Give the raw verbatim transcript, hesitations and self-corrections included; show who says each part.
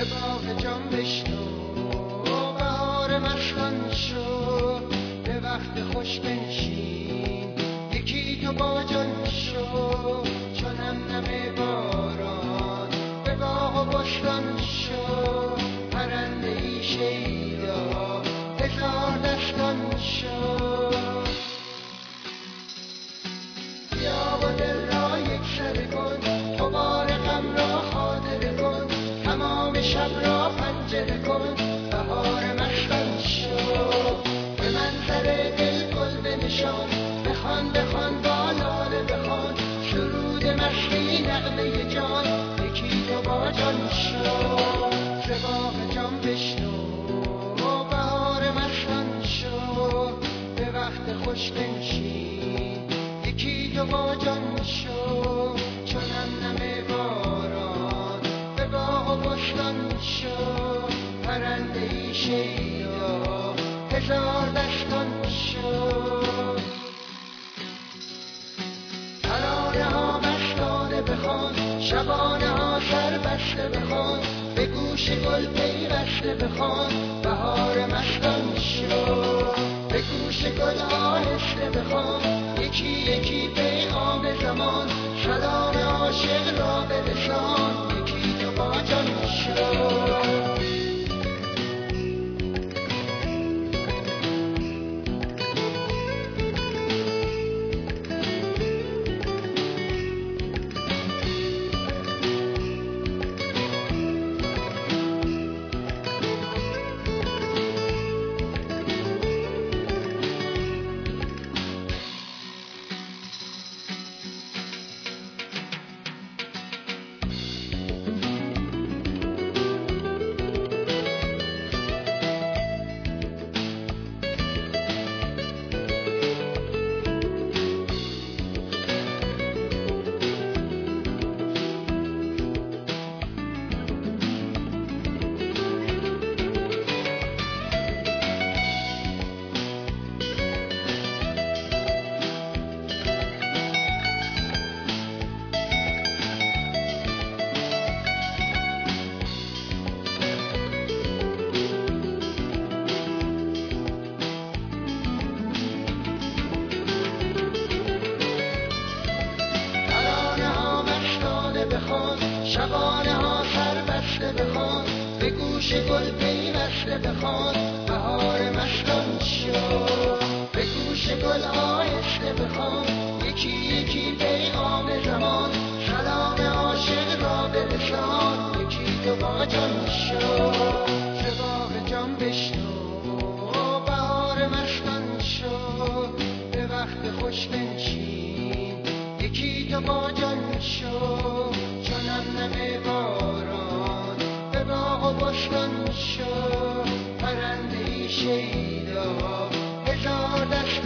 Speaker 1: به باغ جان بشنو بهار مستان شو، به وقت خوش بنشین یکی تو با جان شو، چون نم نم باران به باغ و بستان شو، پرنده ای شیدا هزار دستان شو. بیا و دل را یک سره کن، تو بار غم را خاطره کن، تمام شب را پنجره کن، بهار مستان شو، به منظر دل گل بنشان، بخوان بخوان با لاله بخوان، سرود مستی نغمه جان، یکی تو با جان شو، ز باغ جان بشنو بهار مستان شو، به وقت خوش بنشین یکی تو با جان شو، چون نم نم باران به باغ و بستان شو، پرنده ای شیدا هزار دستان شو. ترانه ها مستانه بخوان، شبانه ها سر بسته بخوان، به گوش گل پیوسته بخوان، بهار مستان شو، به گوش گل آهسته بخوان، یکی یکی پیغام زمان، سلام عاشق را برسان، یکی تو با جان شو. شبانه ها سر بسته بخوان، به گوش گل پیوسته بخوان، بهار مستان شو، به گوش گل آهسته بخوان، یکی یکی پیغام زمان، سلام عاشق را برسان، یکی تو با جان شو، ز باغ جان بشنو بهار مستان شو، به وقت خوش بنشین یکی تو با جان شو، چون نم نم باران به باغ و بستان شو، پرنده ای شیدا هزار دست